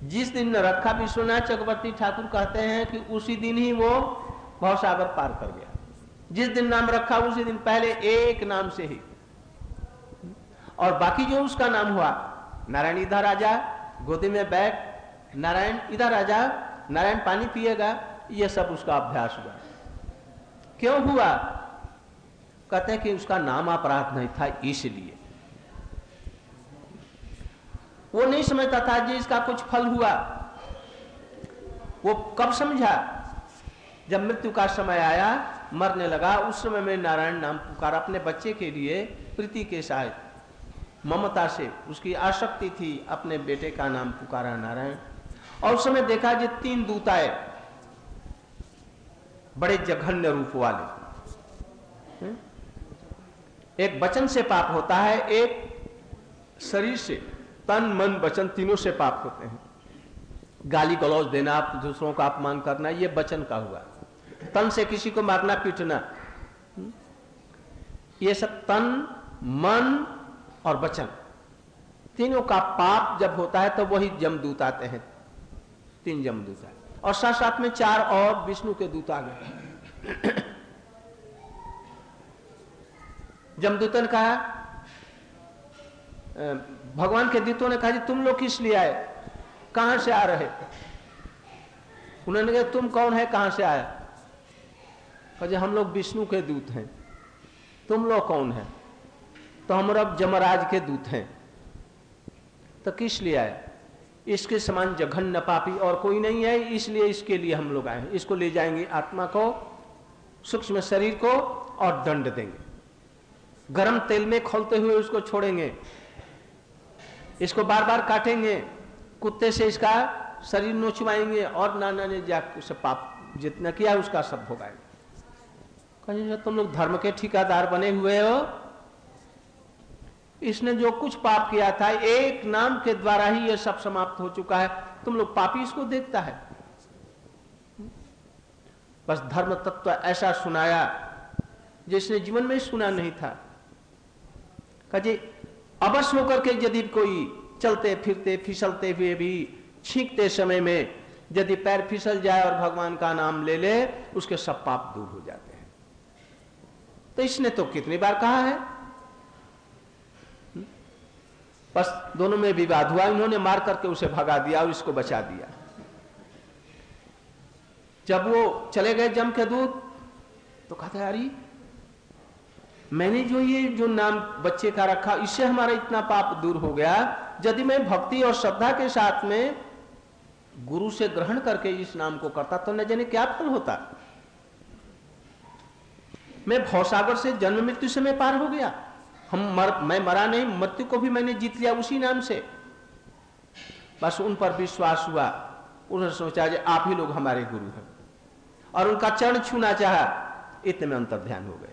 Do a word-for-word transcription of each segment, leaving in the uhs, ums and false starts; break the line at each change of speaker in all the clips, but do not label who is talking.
जिस दिन रखा, विश्वनाथ चक्रवर्ती ठाकुर कहते हैं कि उसी दिन ही वो भवसागर पार कर गया। जिस दिन नाम रखा उसी दिन पहले एक नाम से ही, और बाकी जो उसका नाम हुआ, नारायण इधर आजा, गोदी में बैठ, नारायण इधर आजा, नारायण पानी पिएगा, ये सब उसका अभ्यास हुआ। क्यों हुआ? कहते हैं कि उसका नाम अपराध नहीं था, इसलिए वो नहीं समझता था जी इसका कुछ फल हुआ। वो कब समझा? जब मृत्यु का समय आया, मरने लगा, उस समय में नारायण नाम पुकारा अपने बच्चे के लिए, प्रीति के साथ, ममता से, उसकी आसक्ति थी, अपने बेटे का नाम पुकारा नारायण। और उस समय देखा जी तीन दूत आए, बड़े जघन्य रूप वाले। एक वचन से पाप होता है, एक शरीर से, तन मन वचन तीनों से पाप होते हैं। गाली गलौज देना, दूसरों का अपमान करना, ये वचन का हुआ। तन से किसी को मारना पीटना, ये सब तन मन और वचन, तीनों का पाप जब होता है तो वही जमदूत आते हैं, तीन जमदूत आए, और साथ साथ में चार और विष्णु के दूत आ गए। जमदूतों ने कहा, भगवान के दूतों ने कहा जी तुम लोग किस लिए आए, कहां से आ रहे? उन्होंने कहा तुम कौन है, कहां से आया? कहा जी हम लोग विष्णु के दूत हैं। तुम लोग कौन है? तो हम लोग जमराज के दूत हैं। तो किस लिए आए? इसके समान जघन्य पापी और कोई नहीं है, इसलिए इसके लिए हम लोग आए हैं। इसको ले जाएंगे, आत्मा को, सूक्ष्म शरीर को, और दंड देंगे। गरम तेल में खोलते हुए उसको छोड़ेंगे, इसको बार बार काटेंगे, कुत्ते से इसका शरीर नोचवाएंगे, और नाना ने जाकर उसे पाप जितना किया उसका सब भोगाएंगे। कहीं तुम लोग धर्म के ठेकेदार बने हुए हो, इसने जो कुछ पाप किया था एक नाम के द्वारा ही ये सब समाप्त हो चुका है, तुम लोग पापी इसको देखता है। बस धर्म तत्व ऐसा सुनाया जिसने जीवन में सुना नहीं था। कहे अवश्य होकर के यदि कोई चलते फिरते फिसलते हुए भी छींकते समय में यदि पैर फिसल जाए और भगवान का नाम ले ले, उसके सब पाप दूर हो जाते हैं। तो इसने तो कितनी बार कहा है। बस दोनों में विवाद हुआ, इन्होंने मार करके उसे भगा दिया और इसको बचा दिया। जब वो चले गए जम के दूत, तो कहते अरे मैंने जो ये जो नाम बच्चे का रखा, इससे हमारा इतना पाप दूर हो गया। यदि मैं भक्ति और श्रद्धा के साथ में गुरु से ग्रहण करके इस नाम को करता तो न जाने क्या फल होता। मैं भवसागर से जन्म मृत्यु से मैं पार हो गया। हम मर, मैं मरा नहीं, मृत्यु को भी मैंने जीत लिया उसी नाम से। बस उन पर विश्वास हुआ, उन्होंने सोचा कि आप ही लोग हमारे गुरु हैं, और उनका चरण छूना चाहा, इतने में अंतर ध्यान हो गए।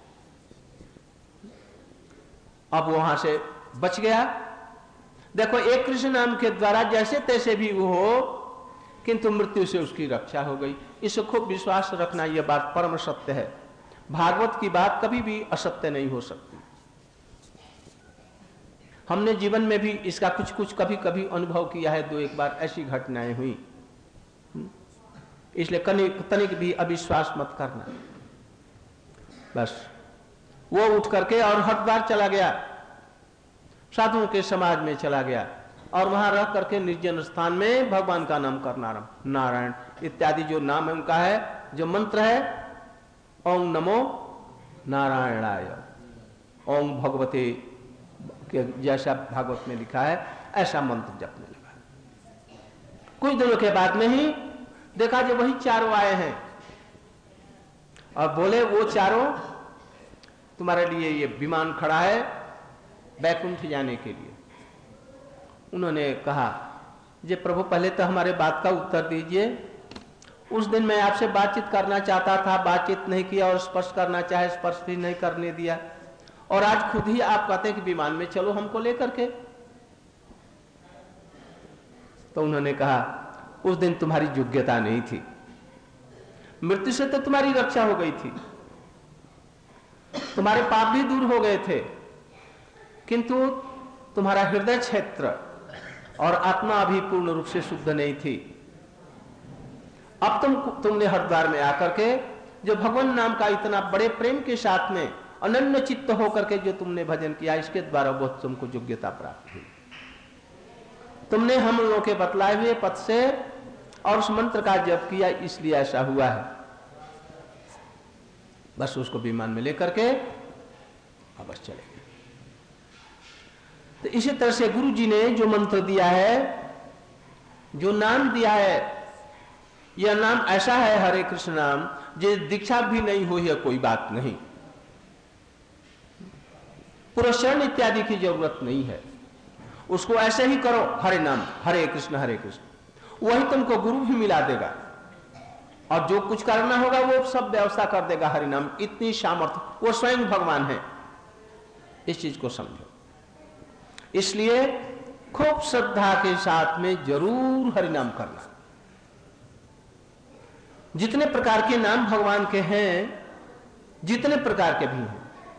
अब वहां से बच गया। देखो एक कृष्ण नाम के द्वारा जैसे तैसे भी वो हो, किंतु मृत्यु से उसकी रक्षा हो गई। इसे खूब विश्वास रखना, यह बात परम सत्य है। भागवत की बात कभी भी असत्य नहीं हो सकती। हमने जीवन में भी इसका कुछ कुछ कभी कभी अनुभव किया है। दो एक बार ऐसी घटनाएं हुई, इसलिए कनिक तनिक भी अविश्वास मत करना। बस वो उठ करके और हरिद्वार चला गया, साधुओं के समाज में चला गया, और वहां रह करके निर्जन स्थान में भगवान का नाम करना, नारायण इत्यादि जो नाम है उनका है, जो मंत्र है, ओम नमो नारायणाय, ओम भगवते के जैसा भागवत में लिखा है ऐसा मंत्र जपने लगा। कुछ दिनों के बाद में ही देखा जो वही चारों आए हैं और बोले वो चारों तुम्हारे लिए ये विमान खड़ा है बैकुंठ जाने के लिए। उन्होंने कहा जे प्रभु पहले तो हमारे बात का उत्तर दीजिए। उस दिन मैं आपसे बातचीत करना चाहता था, बातचीत नहीं किया, और स्पर्श करना चाहे स्पर्श भी नहीं करने दिया, और आज खुद ही आप कहते हैं कि विमान में चलो हमको लेकर के। तो उन्होंने कहा उस दिन तुम्हारी योग्यता नहीं थी, मृत्यु से तो तुम्हारी रक्षा हो गई थी, तुम्हारे पाप भी दूर हो गए थे, किंतु तुम्हारा हृदय क्षेत्र और आत्मा अभी पूर्ण रूप से शुद्ध नहीं थी। अब तुम तुमने हरिद्वार में आकर के जो भगवान नाम का इतना बड़े प्रेम के साथ में अनन्य चित्त होकर के जो तुमने भजन किया, इसके द्वारा बहुत तुमको योग्यता प्राप्त हुई। तुमने हम लोगों के बतलाए हुए पथ से और उस मंत्र का जप किया, इसलिए ऐसा हुआ है। बस उसको विमान में लेकर के बस चले गए। तो इसी तरह से गुरु जी ने जो मंत्र दिया है, जो नाम दिया है, यह नाम ऐसा है हरे कृष्ण नाम, जो दीक्षा भी नहीं हुई है कोई बात नहीं, पुरस्करण इत्यादि की जरूरत नहीं है। उसको ऐसे ही करो, हरे नाम हरे कृष्ण हरे कृष्ण, वही तुमको गुरु भी मिला देगा और जो कुछ करना होगा वो सब व्यवस्था कर देगा। हरि नाम इतनी सामर्थ्य, वो स्वयं भगवान है, इस चीज को समझो। इसलिए खूब श्रद्धा के साथ में जरूर हरि नाम करना। जितने प्रकार के नाम भगवान के हैं, जितने प्रकार के भी हैं,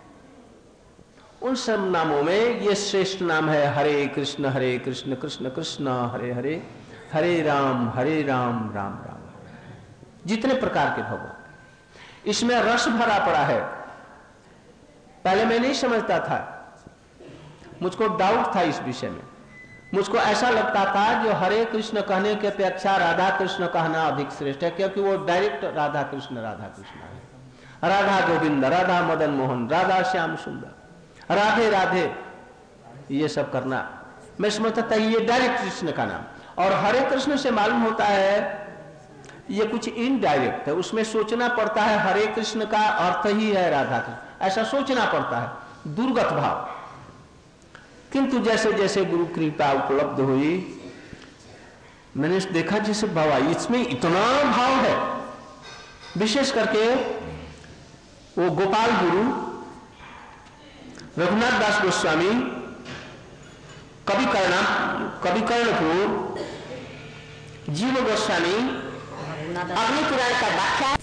उन सब नामों में ये श्रेष्ठ नाम है हरे कृष्ण हरे कृष्ण कृष्ण कृष्ण हरे हरे, हरे राम हरे राम राम राम। जितने प्रकार के भगवान, इसमें रस भरा पड़ा है। पहले मैं नहीं समझता था, मुझको डाउट था इस विषय में। मुझको ऐसा लगता था जो हरे कृष्ण कहने के अपेक्षा राधा कृष्ण कहना अधिक श्रेष्ठ है, क्योंकि वो डायरेक्ट राधा कृष्ण राधा कृष्ण है। राधा गोविंद, राधा मदन मोहन, राधा श्याम सुंदर, राधे राधे, ये सब करना मैं समझता था ये डायरेक्ट कृष्ण का नाम। और हरे कृष्ण से मालूम होता है ये कुछ इनडायरेक्ट है, उसमें सोचना पड़ता है हरे कृष्ण का अर्थ ही है राधा कृष्ण, ऐसा सोचना पड़ता है, दुर्गत भाव। किंतु जैसे जैसे गुरु कृपा उपलब्ध हुई, मैंने देखा जैसे बाबा इसमें इतना भाव है। विशेष करके वो गोपाल गुरु रघुनाथ दास गोस्वामी, कवि कर्णा कवि कर्णपुर, जीव गोस्वामी, अग्नि पुराण का व्याख्या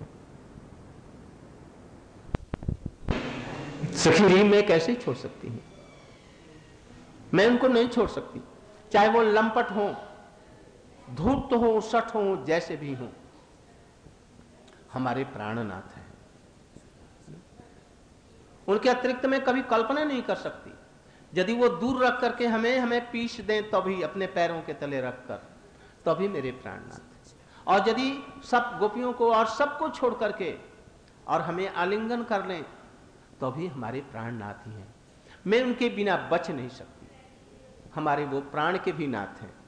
सखी मैं कैसे छोड़ सकती हूं? मैं उनको नहीं छोड़ सकती, चाहे वो लंपट हो, धूर्त हो, सठ हो, जैसे भी हो, हमारे प्राणनाथ हैं। उनके अतिरिक्त मैं कभी कल्पना नहीं कर सकती। यदि वो दूर रख करके हमें हमें पीस दें तभी, अपने पैरों के तले रखकर, तभी मेरे प्राणनाथ। और यदि सब गोपियों को और सबको छोड़ करके और हमें आलिंगन कर लें तो भी हमारे प्राणनाथ ही हैं। मैं उनके बिना बच नहीं सकती, हमारे वो प्राण के भी नाथ हैं।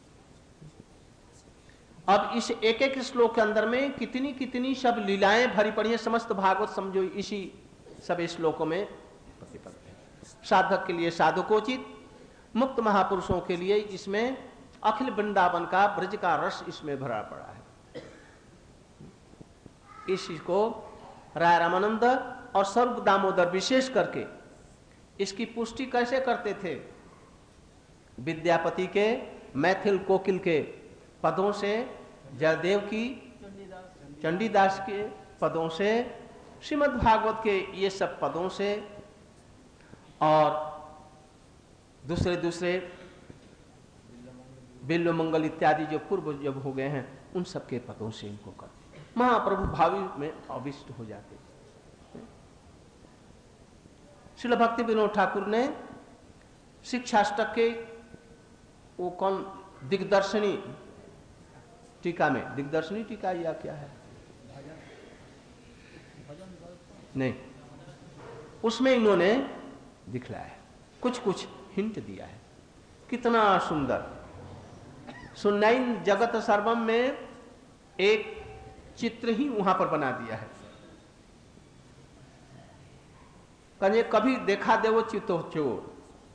अब इस एक एक श्लोक के अंदर में कितनी कितनी सब लीलाएं भरी पड़ी हैं। समस्त भागवत समझो इसी सब श्लोकों में प्रतिपादित है। साधक के लिए साधकोचित, मुक्त महापुरुषों के लिए इसमें अखिल वृंदावन का ब्रज का रस इसमें भरा पड़ा है। इस चीज को राय रामानंद और सर्व दामोदर विशेष करके इसकी पुष्टि कैसे करते थे? विद्यापति के मैथिल कोकिल के पदों से, जयदेव की चंडीदास के पदों से, श्रीमद् भागवत के ये सब पदों से, और दूसरे दूसरे बिल्व मंगल इत्यादि जो पूर्व जब हो गए हैं उन सब के पदों से इनको करते, महाप्रभु भावी में अविष्ट हो जाते। श्रील भक्ति विनोद ठाकुर ने शिक्षाष्टक के वो कौन दिग्दर्शनी टीका में, दिग्दर्शनी टीका या क्या है नहीं, उसमें इन्होंने दिखलाया है, कुछ कुछ हिंट दिया है। कितना सुंदर। सुनैन जगत सर्वम में एक चित्र ही वहां पर बना दिया है। कहीं कभी देखा दे वो चितो चोर।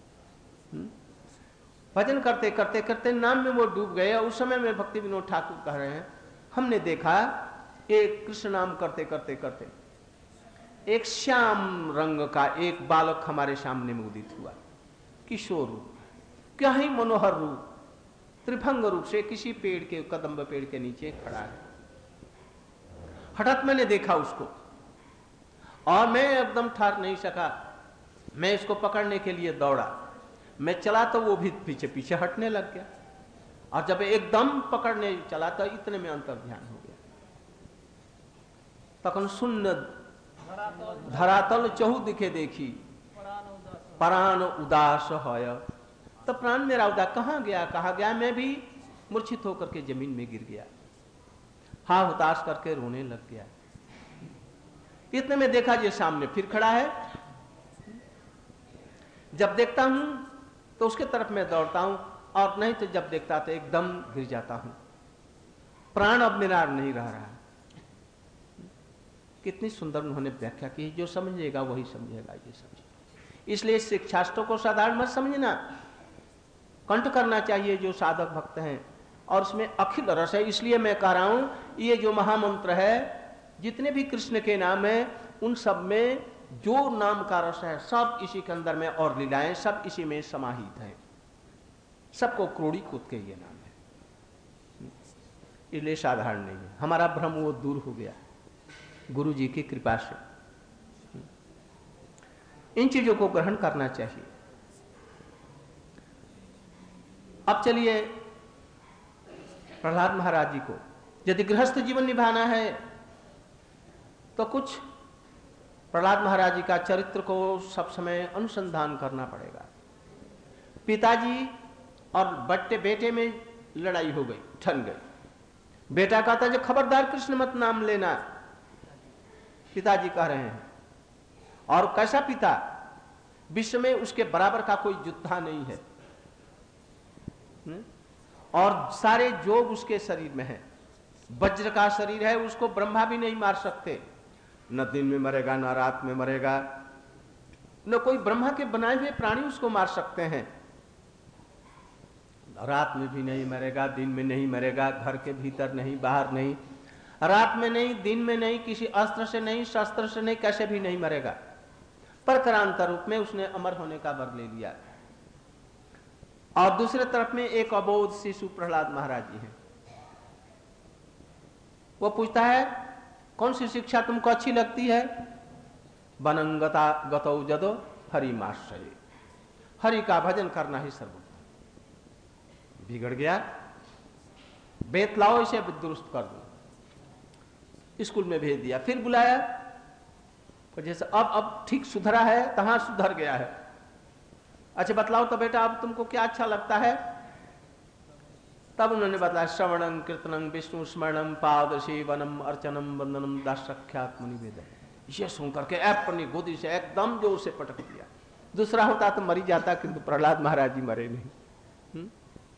भजन करते करते करते नाम में वो डूब गए। उस समय में भक्ति विनोद ठाकुर कह रहे हैं, हमने देखा एक कृष्ण नाम करते करते करते एक श्याम रंग का एक बालक हमारे सामने में उदित हुआ, किशोर रूप, क्या ही मनोहर रूप, त्रिभंग रूप से किसी पेड़ के, कदम्ब पेड़ के नीचे खड़ा है। हठात मैंने देखा उसको और मैं एकदम ठहर नहीं सका। मैं इसको पकड़ने के लिए दौड़ा। मैं चला तो वो भी पीछे पीछे हटने लग गया, और जब एकदम पकड़ने चला तो इतने में अंतर ध्यान हो गया। तखन सुन्न धरातल चहु दिखे देखी, प्राण उदास होय। तो प्राण मेरा उदास कहाँ गया कहाँ गया, मैं भी मूर्छित होकर के जमीन में गिर गया, हा हुताश करके रोने लग गया। इतने में देखा ये सामने फिर खड़ा है। जब देखता हूं तो उसके तरफ मैं दौड़ता हूं, और नहीं तो जब देखता तो एकदम गिर जाता हूं। प्राण अब मेरा नहीं रह रहा। कितनी सुंदर उन्होंने व्याख्या की, जो समझेगा वही समझेगा, ये समझे। इसलिए शिक्षास्त्रों को साधारण मत समझना, कंठ करना चाहिए जो साधक भक्त हैं, और उसमें अखिल रस है। इसलिए मैं कह रहा हूं ये जो महामंत्र है, जितने भी कृष्ण के नाम है उन सब में जो नाम का रस है सब इसी के अंदर में, और लीलाएं सब इसी में समाहित है। सबको क्रोड़ी कूद के ये नाम है, इसलिए साधारण नहीं है। हमारा भ्रम वो दूर हो गया गुरु जी की कृपा से। इन चीजों को ग्रहण करना चाहिए। अब चलिए प्रहलाद महाराज जी को यदि गृहस्थ जीवन निभाना है तो कुछ प्रहलाद महाराज जी का चरित्र को सब समय अनुसंधान करना पड़ेगा। पिताजी और बट्टे बेटे में लड़ाई हो गई, ठन गई। बेटा कहता है जो खबरदार कृष्ण मत नाम लेना, पिताजी कह रहे हैं। और कैसा पिता, विश्व में उसके बराबर का कोई योद्धा नहीं है, और सारे जोग उसके शरीर में है। वज्र का शरीर है, उसको ब्रह्मा भी नहीं मार सकते। न दिन में मरेगा न रात में मरेगा, न कोई ब्रह्मा के बनाए हुए प्राणी उसको मार सकते हैं। रात में भी नहीं मरेगा, दिन में नहीं मरेगा, घर के भीतर नहीं, बाहर नहीं, रात में नहीं, दिन में नहीं, किसी अस्त्र से नहीं, शस्त्र से नहीं, कैसे भी नहीं मरेगा। पर करांतर रूप में उसने अमर होने का वर ले लिया। और दूसरे तरफ में एक अबोध शिशु प्रहलाद महाराज जी हैं। वो पूछता है कौन सी शिक्षा तुमको अच्छी लगती है? वनंगता गतौ जदो हरिमाश्रये, हरि का भजन करना ही सर्वोत्तम। बिगड़ गया, बेत लाओ इसे दुरुस्त कर दो। स्कूल में भेज दिया, फिर बुलाया तो जैसे अब अब ठीक सुधरा है, तहां सुधर गया है। अच्छा बतलाओ तो बेटा अब तुमको क्या अच्छा लगता है? तब उन्होंने बताया श्रवणं कीर्तनं विष्णु स्मरणं पाद सेवनम अर्चनम वंदनम दासख्यात्म निवेदन। ये सुनकर के अपनी गोदी से एकदम जोर से पटक दिया। दूसरा होता तो मरी जाता, किंतु प्रहलाद महाराज जी मरे नहीं। हुँ?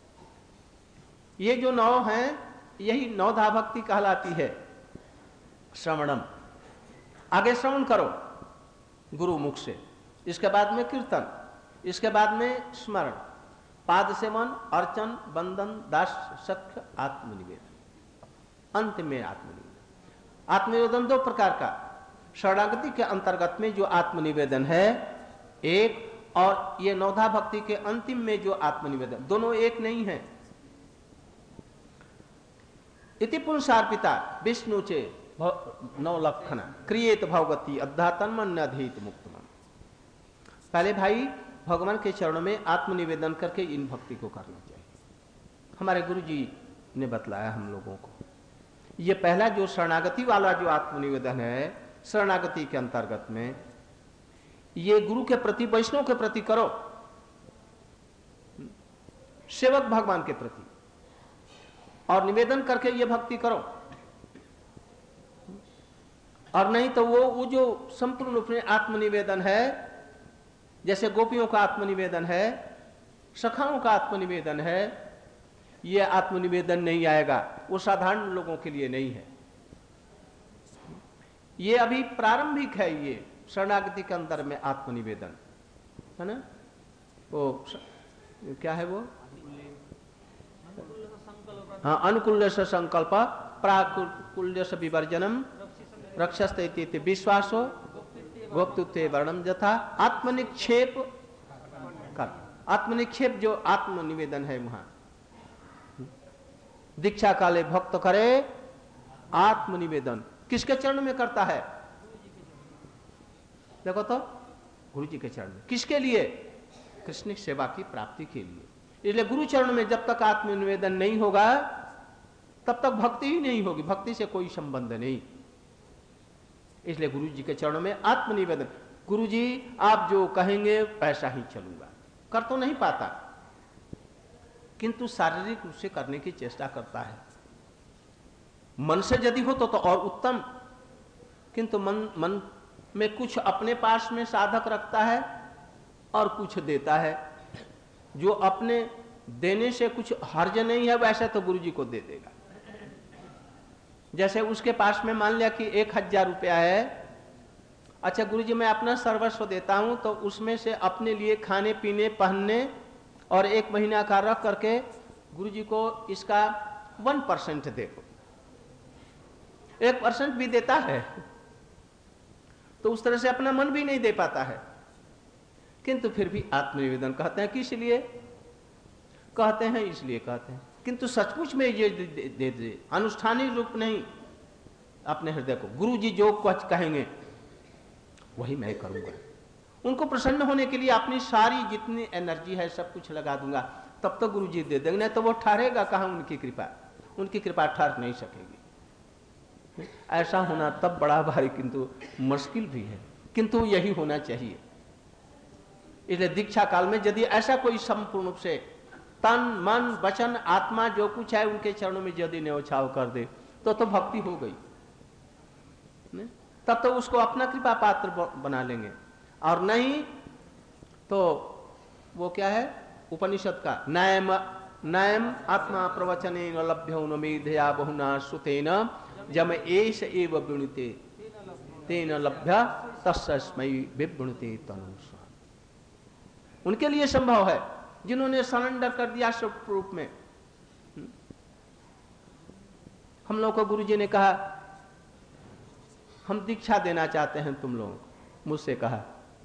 ये जो नौ हैं यही नौधा भक्ति कहलाती है। श्रवणम, आगे श्रवण करो गुरु मुख से, इसके बाद में कीर्तन, इसके बाद में स्मरण, पाद सेवन, अर्चन, बंदन, दास सख्य, आत्मनिवेदन, अंत में आत्मनिवेदन। आत्मनिवेदन दो प्रकार का, शरणागति के अंतर्गत में जो आत्मनिवेदन है एक, और ये नौधा भक्ति के अंतिम में जो आत्मनिवेदन, दोनों एक नहीं है। इति पुंसार्पिता विष्णु चे नौ लक्षणा क्रिएत भगवती अद्धा तन्मन अधीत मुक्तमन। पहले भाई भगवान के चरणों में आत्मनिवेदन करके इन भक्ति को करना चाहिए। हमारे गुरु जी ने बतलाया हम लोगों को। ये पहला जो शरणागति वाला जो आत्मनिवेदन है, शरणागति के अंतर्गत में ये गुरु के प्रति, वैष्णव के प्रति करो, सेवक भगवान के प्रति, और निवेदन करके ये भक्ति करो। और नहीं तो वो वो जो संपूर्ण रूप में आत्मनिवेदन है, जैसे गोपियों का आत्मनिवेदन है, सखाओं का आत्मनिवेदन है, ये आत्मनिवेदन नहीं आएगा। वो साधारण लोगों के लिए नहीं है। ये अभी प्रारंभिक है, ये शरणागति के अंदर में आत्मनिवेदन है ना। वो क्या है वो, हाँ, अनुकूल्य से संकल्प प्राकुल्य से विवर्जनम रक्षस्ते विश्वासो गोप्तुत्वे वर्णम यथा आत्मनिक्षेप कर। आत्मनिक्षेप जो आत्मनिवेदन है, वहां दीक्षा काले भक्त करे आत्मनिवेदन। किसके चरण में करता है? देखो तो गुरु जी के चरण में। किसके लिए? कृष्ण की सेवा की प्राप्ति के लिए। इसलिए गुरु चरण में जब तक आत्मनिवेदन नहीं होगा तब तक भक्ति ही नहीं होगी, भक्ति से कोई संबंध नहीं। इसलिए गुरु जी के चरणों में आत्मनिवेदन, गुरु जी आप जो कहेंगे वैसा ही चलूंगा। कर तो नहीं पाता किंतु शारीरिक रूप से करने की चेष्टा करता है। मन से यदि हो तो, तो और उत्तम, किंतु मन मन में कुछ अपने पास में साधक रखता है और कुछ देता है। जो अपने देने से कुछ हर्ज नहीं है वैसे तो गुरु जी को दे देगा। जैसे उसके पास में मान लिया कि एक हजार रुपया है, अच्छा गुरु जी मैं अपना सर्वस्व देता हूं, तो उसमें से अपने लिए खाने पीने पहनने और एक महीना का रख करके गुरु जी को इसका वन परसेंट देखो, एक परसेंट भी देता है तो उस तरह से अपना मन भी नहीं दे पाता है, किंतु फिर भी आत्मनिवेदन कहते हैं। किस लिए कहते हैं? इसलिए कहते हैं, किंतु सचमुच में ये दे दे, दे, दे अनुष्ठानिक रूप नहीं, अपने हृदय को गुरु जी जो कुछ कहेंगे वही मैं करूंगा। उनको प्रसन्न होने के लिए अपनी सारी जितनी एनर्जी है सब कुछ लगा दूंगा, तब तो गुरु जी दे देंगे, नहीं तो वो ठहरेगा कहां उनकी कृपा, उनकी कृपा ठहर नहीं सकेगी। ऐसा होना तब बड़ा भारी किंतु मुश्किल भी है, किंतु यही होना चाहिए। इसलिए दीक्षा काल में यदि ऐसा कोई संपूर्ण रूप से तन मन वचन आत्मा जो कुछ है उनके चरणों में यदि न्योछाव कर दे तो तो भक्ति हो गई, तब तो उसको अपना कृपा पात्र बना लेंगे। और नहीं तो वो क्या है उपनिषद का, नयम नयम आत्मा प्रवचने न लभ्यो न मेधया बहुना सुतेन जम एष एव विणुते तेन लभ्य तस्मै विवृणुते तनु। उनके लिए संभव है जिन्होंने सरेंडर कर दिया सब रूप में। हम लोग को गुरु जी ने कहा हम दीक्षा देना चाहते हैं तुम लोगों को, मुझसे कहा,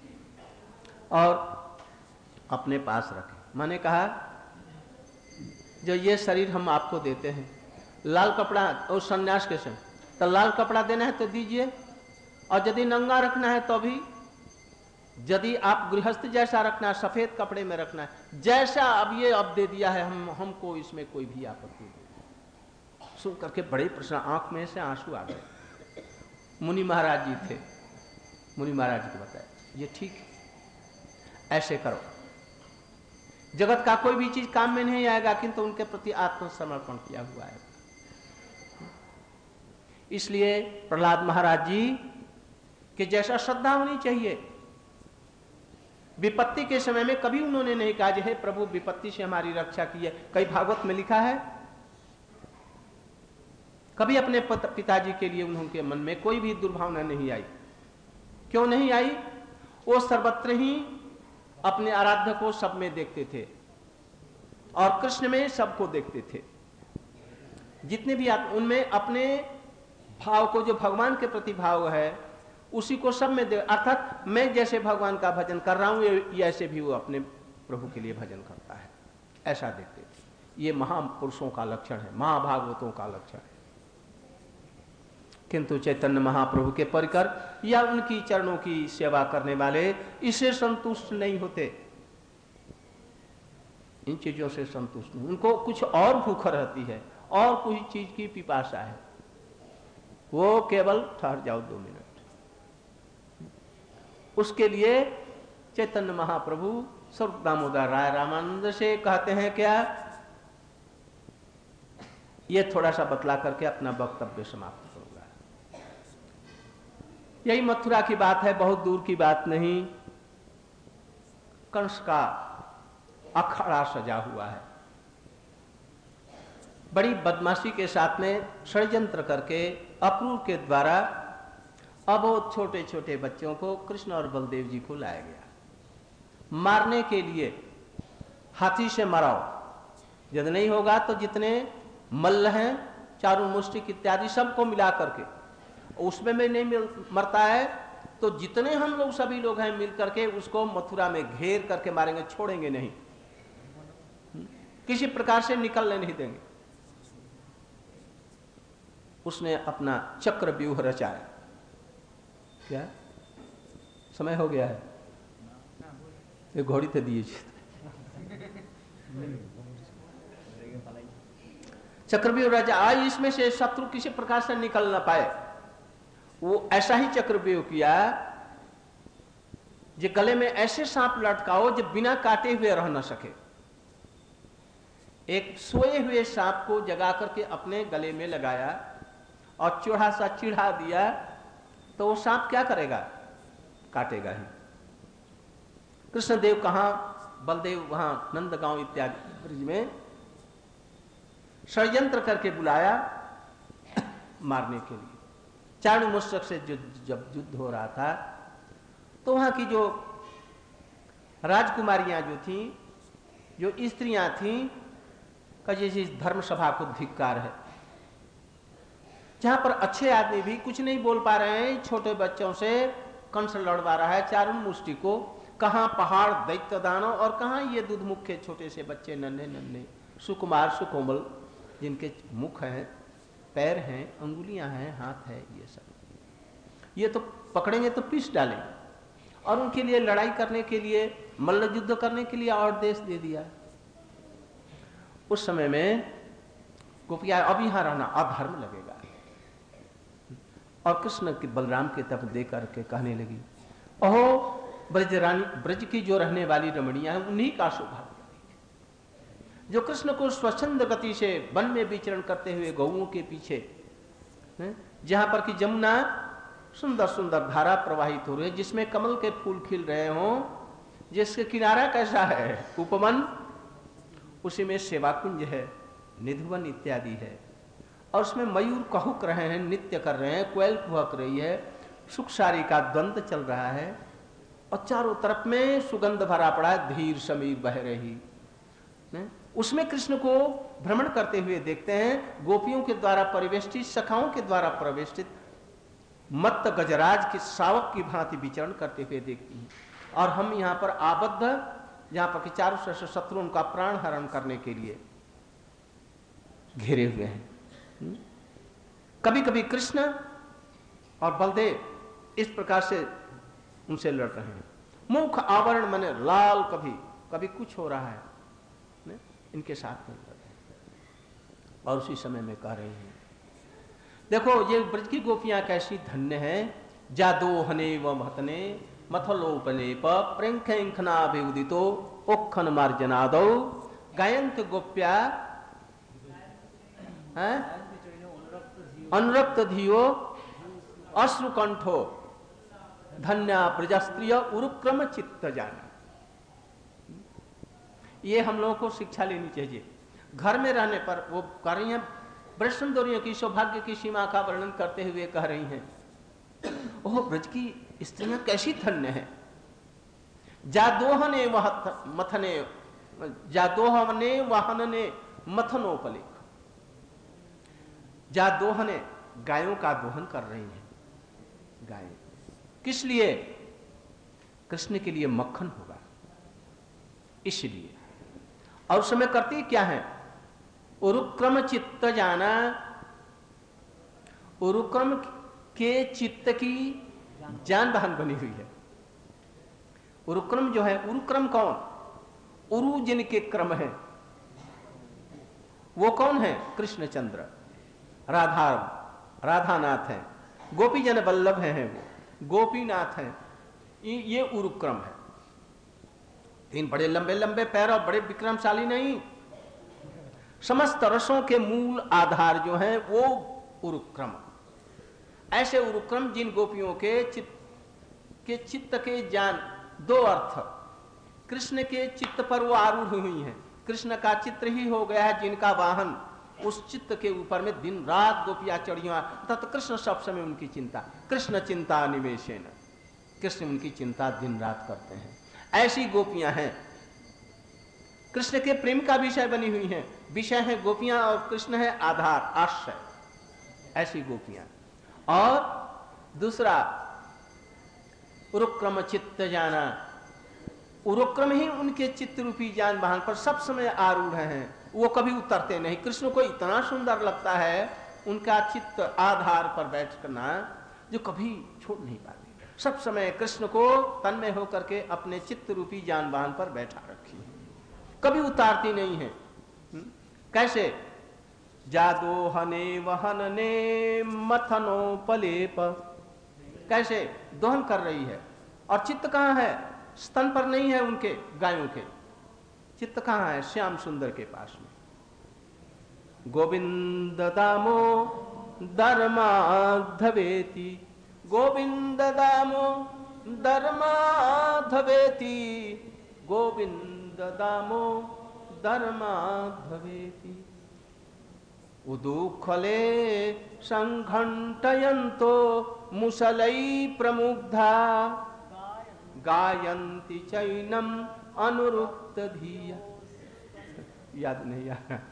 और अपने पास रखे। मैंने कहा जो ये शरीर हम आपको देते हैं, लाल कपड़ा और सन्यास के समय, तो लाल कपड़ा देना है तो दीजिए, और यदि नंगा रखना है तो भी, यदि आप गृहस्थ जैसा रखना है सफेद कपड़े में रखना है, जैसा अब ये अब दे दिया है, हम हमको इसमें कोई भी आपत्ति नहीं। सुन करके बड़े प्रश्न, आंख में से आंसू आ गए। मुनि महाराज जी थे, मुनि महाराज जी को बताया ये ठीक है, ऐसे करो। जगत का कोई भी चीज काम में नहीं आएगा, किंतु उनके प्रति आत्मसमर्पण किया हुआ है। इसलिए प्रहलाद महाराज जी के जैसा श्रद्धा होनी चाहिए। विपत्ति के समय में कभी उन्होंने नहीं कहा हे प्रभु विपत्ति से हमारी रक्षा की है। कई भागवत में लिखा है, कभी अपने पिताजी के लिए उनके मन में कोई भी दुर्भावना नहीं आई। क्यों नहीं आई? वो सर्वत्र ही अपने आराध्य को सब में देखते थे और कृष्ण में सबको देखते थे। जितने भी उनमें अपने भाव को, जो भगवान के प्रति भाव है, उसी को सब में दे, अर्थात मैं जैसे भगवान का भजन कर रहा हूं ये ऐसे भी वो अपने प्रभु के लिए भजन करता है, ऐसा देखते थे। ये महापुरुषों का लक्षण है, महाभागवतों का लक्षण है। किंतु चैतन्य महाप्रभु के परिकर या उनकी चरणों की सेवा करने वाले इससे संतुष्ट नहीं होते, इन चीजों से संतुष्ट नहीं। उनको कुछ और भूख रहती है और कोई चीज की पिपासा है, वो केवल ठहर जाओ दो मिनट। उसके लिए चैतन्य महाप्रभु स्वरूप दामोदर राय रामानंद से कहते हैं क्या, ये थोड़ा सा बतला करके अपना वक्तव्य समाप्त करूंगा। यही मथुरा की बात है, बहुत दूर की बात नहीं। कंस का अखाड़ा सजा हुआ है, बड़ी बदमाशी के साथ में षड्यंत्र करके अक्रूर के द्वारा अब वो छोटे छोटे बच्चों को, कृष्ण और बलदेव जी को लाया गया मारने के लिए। हाथी से मराओ, यदि नहीं होगा तो जितने मल्ल हैं, चारों मुष्टिक इत्यादि सबको मिला करके, उसमें में नहीं मिल, मरता है तो जितने हम लोग सभी लोग हैं मिल करके उसको मथुरा में घेर करके मारेंगे, छोड़ेंगे नहीं, किसी प्रकार से निकलने नहीं देंगे। उसने अपना चक्र व्यूह रचाया। क्या समय हो गया है? ये घोड़ी तो दिए चक्रव्यूह राजा आज इसमें से शत्रु किसी प्रकार से निकल ना पाए, वो ऐसा ही चक्रव्यूह किया जो गले में ऐसे सांप लटकाओ जो बिना काटे हुए रह न सके। एक सोए हुए सांप को जगा करके अपने गले में लगाया और चूड़ा सा चिढ़ा दिया, तो वो सांप क्या करेगा? काटेगा ही। कृष्णदेव कहां? बलदेव वहां नंदगांव इत्यादि ब्रिज में षड्यंत्र करके बुलाया मारने के लिए। चाणू मुश्रक से जो जब युद्ध हो रहा था तो वहां की जो राजकुमारियां जो थी, जो स्त्रियां थी, का जैसे धर्म सभा को धिक्कार है। जहां पर अच्छे आदमी भी कुछ नहीं बोल पा रहे हैं, छोटे बच्चों से कंस लड़वा रहा है चारुण मुष्टि को, कहां पहाड़ दैत्य दानव और कहां ये दूध मुखे छोटे से बच्चे, नन्हे नन्हे सुकुमार सुकोमल, जिनके मुख हैं, पैर हैं, अंगुलियां हैं, हाथ है, ये सब ये तो पकड़ेंगे तो पीस डालेंगे। और उनके लिए लड़ाई करने के लिए, मल्ल युद्ध करने के लिए और देश दे दिया। उस समय में गोपियां अब यहां रहना अधर्म लगेगा। और कृष्ण की बलराम के तप दे करके कहने लगी, ओहो ब्रज रानी, ब्रज की जो रहने वाली रमणियां हैं उन्हीं का सौभाग्य, जो कृष्ण को स्वच्छंद गति से वन में विचरण करते हुए गौओं के पीछे, जहां पर कि जमुना सुंदर सुंदर धारा प्रवाहित हो रही है, जिसमें कमल के फूल खिल रहे हों, जिसके किनारा कैसा है उपवन, उसी में सेवा कुंज है, निधिवन इत्यादि है, और उसमें मयूर कहुक रहे हैं, नृत्य कर रहे हैं, कोयल कुहक रही है, सुखसारी का द्वंद्व चल रहा है, और चारों तरफ में सुगंध भरा पड़ा है, धीर समीर बह रही। उसमें कृष्ण को भ्रमण करते हुए देखते हैं, गोपियों के द्वारा परिवेष्टित, सखाओं के द्वारा परिवेष्टित मत्त गजराज के शावक की भांति विचरण करते हुए देखती हैं। और हम यहाँ पर आबद्ध, जहां पर कि चारों तरफ से शत्रुओं का प्राण हरण करने के लिए घेरे हुए हैं। कभी कभी कृष्ण और बलदेव इस प्रकार से उनसे लड़ रहे हैं, मुख आवरण मने लाल, कभी कभी कुछ हो रहा है, ने? इनके साथ में लड़ रहे हैं। और उसी समय में कह रहे हैं, देखो ये ब्रज की गोपियां कैसी धन्य हैं, जादोहने व महतने मथलोपने प्रेंखनाभिउदितो ओखन मार्जनादो गायंत गोप्या अनुरक्त धियो अश्रुकंठो धन्या प्रजास्त्रिय उरुक्रम चित्त जाना। ये हम लोगों को शिक्षा लेनी चाहिए। घर में रहने पर वो कह रही हैं, ब्रज सुंदरियों की सौभाग्य की सीमा का वर्णन करते हुए कह रही हैं, ओह ब्रज की स्त्रियां कैसी धन्य है, जादोहने मथने जादोहने वाहनने मथनोपलेख। जादोहने गायों का दोहन कर रही हैं, गाय किस लिए? कृष्ण के लिए मक्खन होगा इसलिए। और उस समय करती क्या है? उरुक्रम चित्त जाना, उरुक्रम के चित्त की जान बहन बनी हुई है। उरुक्रम जो है, उरुक्रम कौन? उरु जिनके क्रम है वो कौन है? कृष्णचंद्र, राधा राधानाथ है, गोपी जन वल्लभ है, है वो गोपीनाथ है, ये उरुक्रम है। तीन बड़े लंबे लंबे पैर और बड़े विक्रमशाली नहीं, समस्त रसों के मूल आधार जो है वो उरुक्रम। ऐसे उरुक्रम जिन गोपियों के चित्त के चित्त के जान, दो अर्थ, कृष्ण के चित्त पर वो आरूढ़ हुई हैं, कृष्ण का चित्र ही हो गया है जिनका वाहन, उस चित्त के ऊपर में दिन रात गोपियां चढ़ी हुआ, तत् कृष्ण सब समय उनकी चिंता, कृष्ण चिंता निवेशेन, कृष्ण उनकी चिंता दिन रात करते हैं। ऐसी गोपियां हैं, कृष्ण के प्रेम का विषय बनी हुई हैं, विषय है गोपियां और कृष्ण है आधार, आश्रय, ऐसी गोपियां। और दूसरा उरुक्रम चित्त जाना, उरुक्रम ही उनके चित्त रूपी जान वाहन पर सब समय आरूढ़ हैं, वो कभी उतरते नहीं। कृष्ण को इतना सुंदर लगता है उनका चित्त आधार पर बैठ करना, जो कभी छोड़ नहीं पाते। सब समय कृष्ण को तन्मय होकर के अपने चित्त रूपी जानबाहन पर बैठा रखी है, कभी उतारती नहीं है। कैसे? जादो हने वहनने मथनो पलेप, कैसे दोहन कर रही है। और चित्त कहाँ है? स्तन पर नहीं है उनके, गायों के। चित्त कहाँ है? श्याम सुंदर के पास में। गोविंद दामो धर्माधवेति, गोविंद दामो धर्माधवेति, गोविंद दामो धर्माधवेति। उदुखले संघंटयन्तो मुसलै प्रमुग्धा, गायन्ति चैनम अनुरुक्त धिया। याद नहीं आ रहा।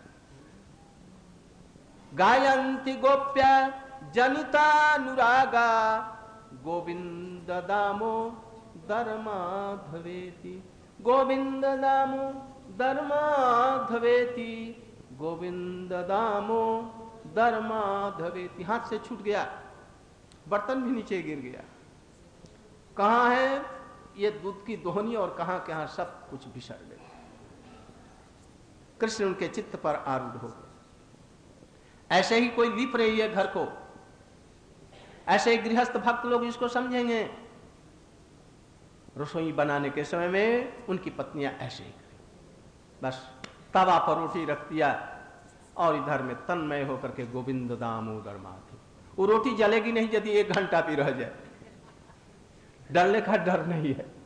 गायन्ति गोप्या जनितानुरागा, गोविंद दामो धर्माधवेति, गोविंद दामो धर्माधवेति, गोविंद दामो धर्माधवेति। हाथ से छूट गया, बर्तन भी नीचे गिर गया। कहाँ है ये दूध की दोहनी और कहाँ कहाँ सब कुछ बिछड़ गए। कृष्ण उनके चित्त पर आरूढ़ हो गए। ऐसे ही कोई लिप रही है घर को, ऐसे ही गृहस्थ भक्त लोग इसको समझेंगे। रसोई बनाने के समय में उनकी पत्नियां ऐसे ही करें, बस तवा पर रोटी रख दिया और इधर में तन्मय होकर के गोविंद दामोदर माधव। वो रोटी जलेगी नहीं यदि एक घंटा भी रह जाए, डरने का डर नहीं है।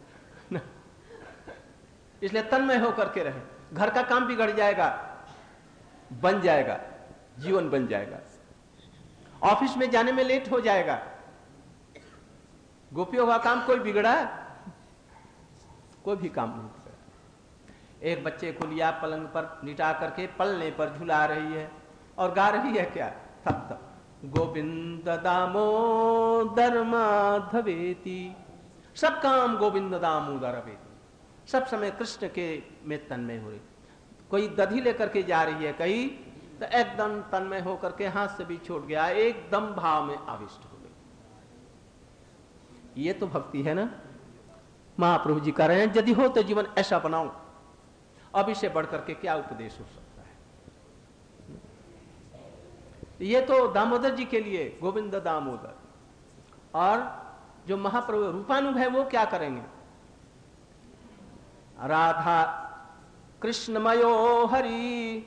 इसलिए तन्मय होकर के रहे। घर का काम बिगड़ जाएगा, बन जाएगा, जीवन बन जाएगा। ऑफिस में जाने में लेट हो जाएगा। गोपियों का काम कोई बिगड़ा? कोई भी काम नहीं बिगड़ा। एक बच्चे को लिया पलंग पर लिटा करके पलने पर झुला रही है और गा रही है क्या? तब तक गोविंद दामोदर माधवेति। सब काम गोविंद दामोदर अवेति, सब समय कृष्ण के में तन्मय हो रही। कोई दधी लेकर के जा रही है कहीं तो एकदम तन्मय होकर के हाथ से भी छोड़ गया, एकदम भाव में आविष्ट हो गई। ये तो भक्ति है ना। महाप्रभु जी कह रहे हैं यदि हो तो जीवन ऐसा बनाओ। अब इससे बढ़कर के क्या उपदेश हो सकता है? ये तो दामोदर जी के लिए गोविंद दामोदर। और जो महाप्रभु रूपानुग है वो क्या करेंगे? राधा कृष्णमयो हरि,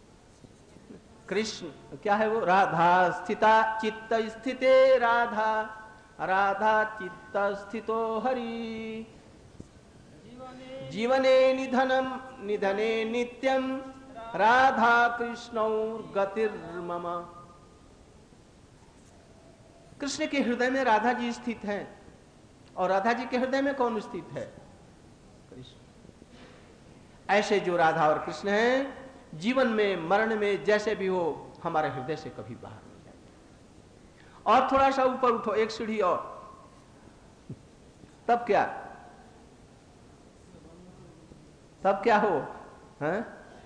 कृष्ण क्या है वो? राधा स्थिता चित्त स्थिते राधा, राधा चित्त स्थितो हरि, जीवने निधनम निधने नित्यम, राधा कृष्णौ गतिर्मम। कृष्ण के हृदय में राधा जी स्थित हैं और राधा जी के हृदय में कौन स्थित है? कृष्ण। ऐसे जो राधा और कृष्ण हैं, जीवन में मरण में जैसे भी हो हमारे हृदय से कभी बाहर नहीं जाए। और थोड़ा सा ऊपर उठो, एक सीढ़ी और, तब क्या? तब क्या हो? हैं?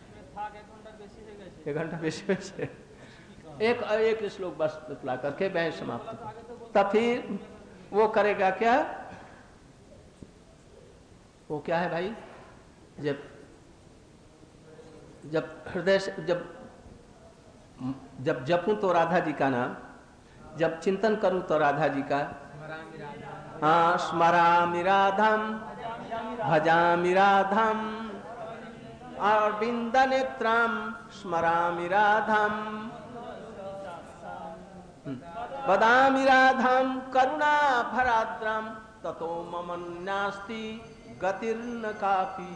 एक घंटा बेसी बेसी एक एक श्लोक बस बतला करके बहस समाप्त। तब फिर वो करेगा क्या? वो क्या है भाई? जब जब हृदय से जब जब जपूं तो राधा जी का नाम, जब चिंतन करूं तो राधा जी का, हाँ, स्मरामि राधाम भजामि राधाम और बिंद नेत्राम स्मरामि राधाम वदामि राधाम करुणा भराद्राम ततो मम नास्ति गतिर्न कापि।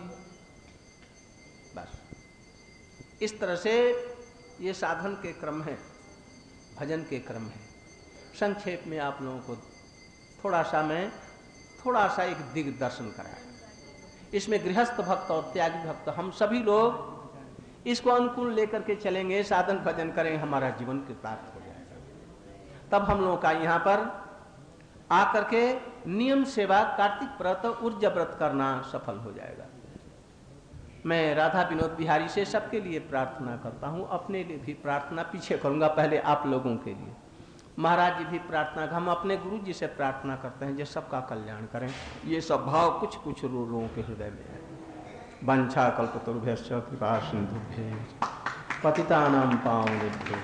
बस इस तरह से ये साधन के क्रम है, भजन के क्रम है। संक्षेप में आप लोगों को थोड़ा सा मैं थोड़ा सा एक दिग्दर्शन कराया। इसमें गृहस्थ भक्त और त्यागी भक्त हम सभी लोग इसको अनुकूल लेकर के चलेंगे, साधन भजन करें, हमारा जीवन कृतार्थ हो जाएगा। तब हम लोगों का यहाँ पर आकर के नियम सेवा कार्तिक व्रत ऊर्जा व्रत करना सफल हो जाएगा। मैं राधा विनोद बिहारी से सबके लिए प्रार्थना करता हूँ, अपने लिए भी प्रार्थना पीछे करूँगा, पहले आप लोगों के लिए। महाराज जी भी प्रार्थना, हम अपने गुरु जी से प्रार्थना करते हैं जो सबका कल्याण करें। ये सब भाव कुछ कुछ लोगों के हृदय में है। वंशा कल्पतरुभ्यश्च कृपा सिंधुभ्यैव पतितानां पावनेभ्यो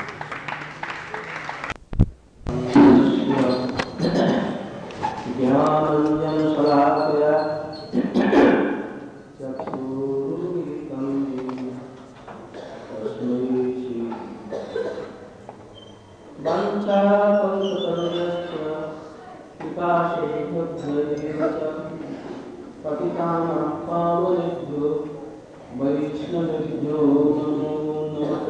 ज्ञानांजन शलाकया चक्षुरुन्मीलितं येन तस्मै श्री वंशा कल्पतरुभ्यश्च कृपा सिंधुभ्यैव पतितानां पावनेभ्यो वैष्णवेभ्यो नमो नमः।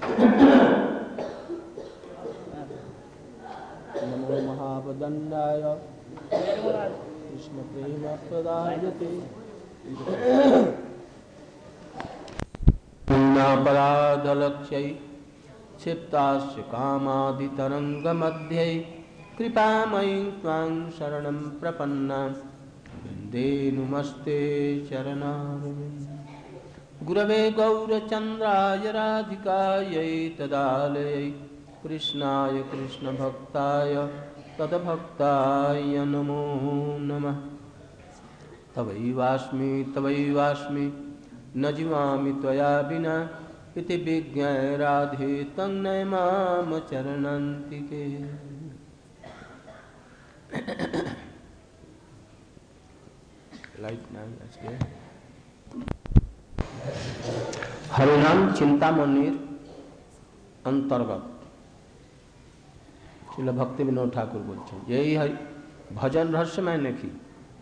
नमो महावदन्याय कृष्ण प्रेम प्रदायते पुण्यपराधलक्ष्यै क्षिप्तास्य कामादितरङ्गमध्ये कृपामयी त्वां शरणं प्रपन्ना वन्दे नुमस्ते चरणारविन्दे। गुरवे गौरचन्द्राय राधिकायै तदालयै कृष्णाय कृष्णभक्ताय तद्भक्ताय नमो नमः। तवैवास्मि तवैवास्मि न जीवामि त्वया विना इति विज्ञाय राधे तन्नय माम चरणान्तिके। हरिनाम चिंतामणिर अंतर्गत श्रील भक्ति विनोद ठाकुर बोलছেন यही है भजन रहस्यमय लिखी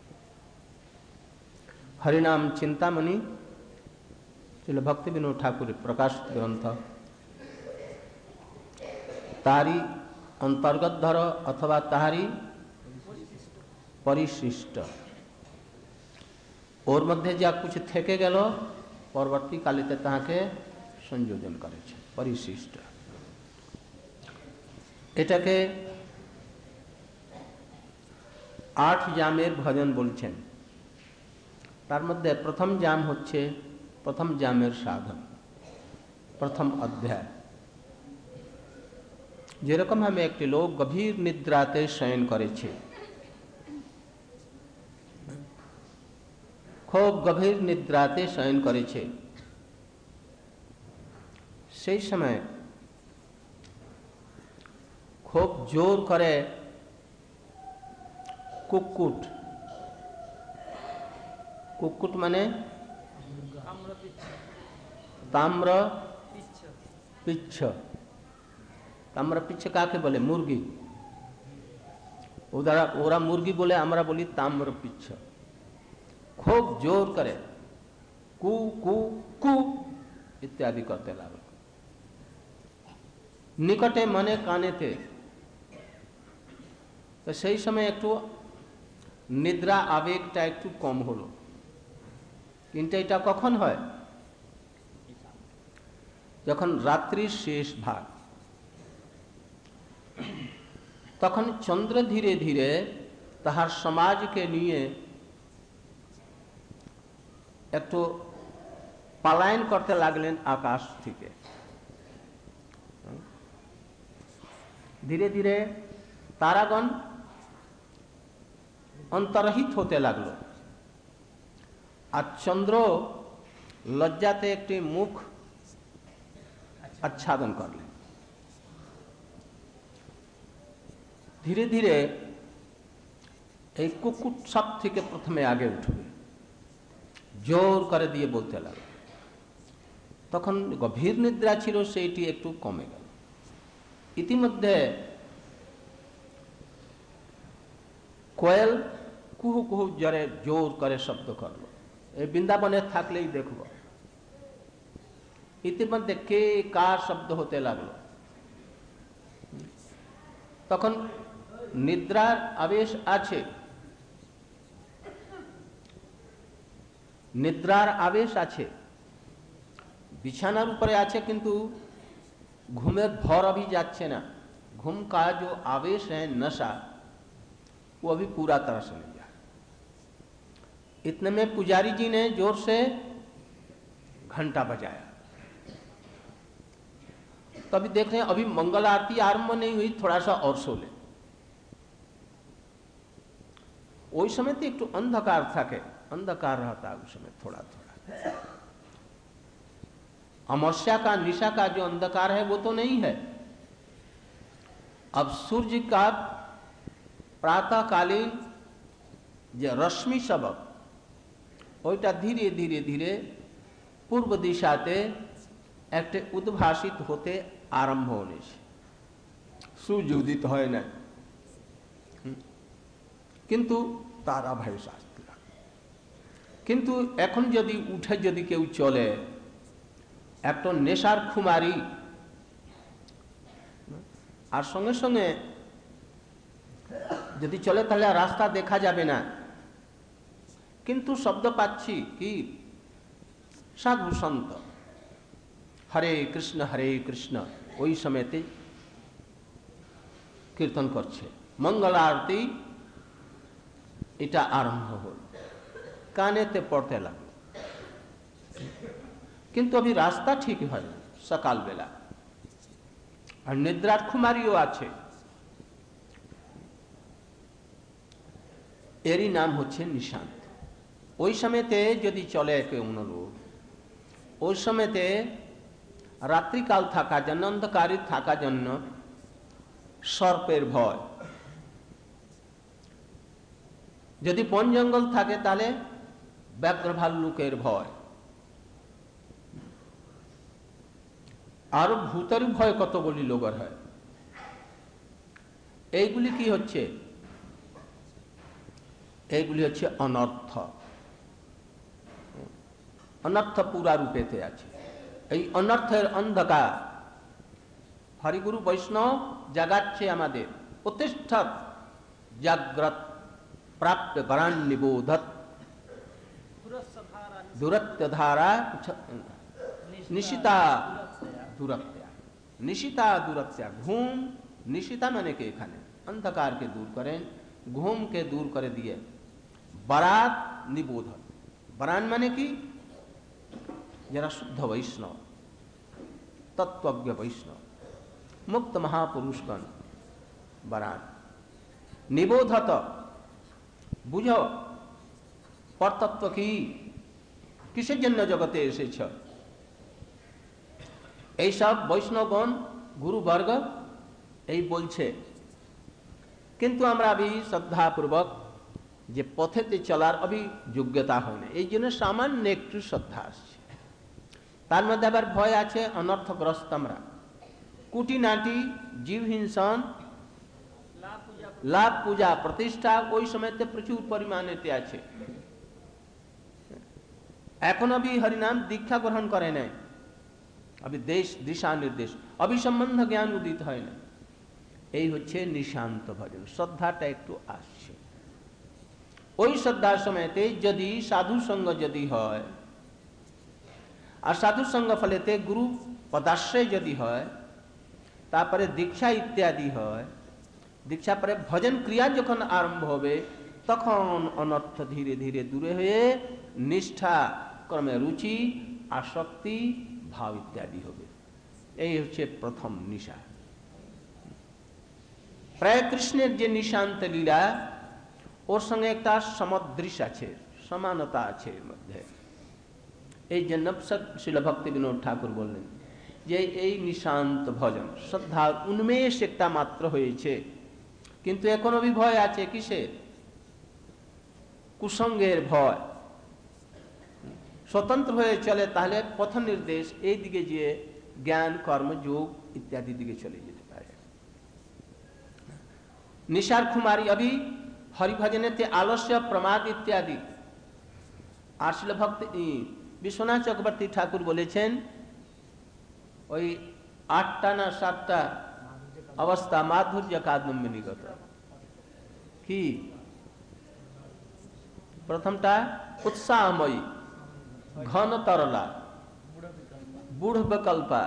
हरिनाम चिंतामणि श्रील भक्ति विनोद ठाकुर प्रकाशित ग्रंथ तारी अंतर्गत धर अथवा तारी परिशिष्ट और मध्य जा कुछ थेके गेलो परवर्ती कालिते ताके संयोजन करे छे परिशिष्ट। एटाके आठ जामेर भजन बोलছেন। तार मध्य प्रथम जाम होच्छे प्रथम जामेर साधन प्रथम अध्याय। जेरकम हमें एक लोक गभीर निद्राते शयन करे छे खूब गभीर निद्राते शयन करे छे सेई समय खूब जोर करे कुक्कुट कुक्कुट माने ताम्र पिच्छ ताम्र पिच्छ काके बोले मुर्गी उधर ओरा मुर्गी बोले हमरा बोली ताम्र पिच्छ खूब जोर करे कू कू कू इत्यादि करते लागल। निकटे मने काने थे तो सही समय एक निद्रा आवेगटा एक कम हलो किन्तु एटा कखन है जखन रात्रि शेष भाग तखन चंद्र धीरे धीरे ताहार समाज के लिए एक तो पलायन करते लागलें आकाश थेके धीरे धीरे तारागण अंतरहित होते लागलो और चंद्र लज्जाते एक मुख आच्छादन कर ले धीरे धीरे एक कुक्कुट सब थेके प्रथमे आगे उठबे जोर करे दिए बोलते लगे तखन गभीर निद्रा छिलो सेटी एकटू कमे गेल। इतिमध्ये कोयल कुहू कुहू जरे जोर करे शब्द करलो ए बृंदावने थाकले ही देखबो इतिमध्ये के का शब्द होते लागलो तखन निद्रार आवेश आछे निद्रार आवेश आछे बिछानार ऊपरे आछे किन्तु घुमेर भर अभी जाच्छे ना घुम का जो आवेश है नशा वो अभी पूरा तरह से नहीं जा। इतने में पुजारी जी ने जोर से घंटा बजाया तो अभी देख रहे हैं अभी मंगल आरती आरंभ नहीं हुई, थोड़ा सा और सो ले। ওই समय तो एक अंधकार থাকে, अंधकार रहता है उस समय थोड़ा थोड़ा। अमावस्या का निशा का जो अंधकार है वो तो नहीं है। अब सूर्य का प्रातःकालीन जो रश्मि सबक ওইটা ধীরে ধীরে ধীরে পূর্ব দিশাতে একটা উদ্ভাসিত হতে আরম্ভ হয়েছে। সূর্য উদিত হয় না, কিন্তু তারা ভাইসা আসতে লাগে। কিন্তু এখন যদি উঠে যদি কেউ চলে, একটা নেশার খুমারি, আর সঙ্গে সঙ্গে যদি চলে তাহলে রাস্তা দেখা যাবে না, কিন্তু শব্দ পাচ্ছি কি সাধু সন্ত হরে কৃষ্ণ হরে কৃষ্ণ ওই সময়তে কীর্তন করছে, মঙ্গল আরতি এটা আরম্ভ হল, কানেতে পড়তে লাগলো। কিন্তু अभी রাস্তা ঠিক হয় না সকালবেলা, আর নিদ্রার খুমারিও আছে। এরই নাম হচ্ছে নিশান্ত। ওই সময়তে যদি চলে কেউ লোক, ওই সময়তে রাত্রিকাল থাকার জন্য, অন্ধকারে থাকার জন্য সর্পের ভয়, যদি বন জঙ্গল থাকে তাহলে ব্যাঘ্র ভাল্লুকের ভয়, আরো ভূতের ভয় কতগুলি লোকের হয়। এইগুলি কি হচ্ছে? এইগুলি হচ্ছে অনর্থ। অনর্থ পুরা রূপেতে আছে। এই অনর্থের অন্ধকার হরিগুরু বৈষ্ণব জাগাচ্ছে আমাদের। প্রতিষ্ঠাত জাগ্রত প্রাপ্ত বরান নিবোধত দুরত্য ধারা নিশিতা দুরত্या। নিশিতা দুরত্या, ঘুম নিশিতা মানে के এখানে अंधकार के दूर करें, घूम के दूर कर दिए। बरात निबोधन, बरान माने की जरा शुद्ध वैष्णव, तत्वज्ञ वैष्णव, मुक्त महापुरुषगण बरान। निबोधत बुझो परतत्व की किसेर जन्य जगते एसेछ। এই সব বৈষ্ণবগণ গুরুবর্গ এই বলছে, কিন্তু আমরা अभी শ্রদ্ধাপূর্বক যে পথেতে চলার अभी যোগ্যতা হয় না, এই জন্য সামান্য একটু শ্রদ্ধা আসছে। তার মধ্যে আবার ভয় আছে, অনর্থগ্রস্ত আমরা। কুটিনাটি জীব হিংসন, লাভ পূজা প্রতিষ্ঠা ওই সময়তে প্রচুর পরিমাণেতে আছে। এখন अभी হরিনাম দীক্ষা গ্রহণ করে নাই, अभी देश दिशा निर्देश, अभी संबंध ज्ञान उदित হয় না। এই হচ্ছে নিশান্ত ভজন। শ্রদ্ধাটা একটু আসছে। ওই শ্রদ্ধার সময়তে যদি সাধু সঙ্গ যদি হয়, আর সাধু সঙ্গ ফলেতে গুরু পদাশ্রয় যদি হয়, তারপরে দীক্ষা ইত্যাদি হয়, দীক্ষা পরে ভজন ক্রিয়া যখন আরম্ভ হবে, তখন অনর্থ ধীরে ধীরে দূরে হয়ে নিষ্ঠা ক্রমে রুচি আসক্তি ভাব ইত্যাদি হবে। এই হচ্ছে প্রথম নিশা। প্রায় কৃষ্ণের যে নিশান্ত লীলা, ওর সঙ্গে একটা সমদৃশ্য আছে, সমানতা আছে এর মধ্যে। এই জন্য শিল ভক্তি বিনোদ ঠাকুর বললেন যে এই নিশান্ত ভজন শ্রদ্ধার উন্মেষ একটা মাত্র হয়েছে, কিন্তু এখন ভয় আছে কিসের? কুসঙ্গের ভয়। स्वतंत्र হয়ে চলে তাহলে পথ নির্দেশ এই দিকে যে জ্ঞান কর্ম যোগ ইত্যাদি দিকে চলে যেতে পারে। নিশার খুমারি अभी হরিভজনেতে আলস্য প্রমাদ ইত্যাদি। আশিল ভক্তি বিশ্বনাথ চক্রবর্তী ঠাকুর বলেছেন ওই আটটা না সাতটা অবস্থা মাধুর্য কাদম্বিনী নিগত। কি প্রথমটা উৎসাহময়ী, ঘন তরলা, বুড় বিকল্পা,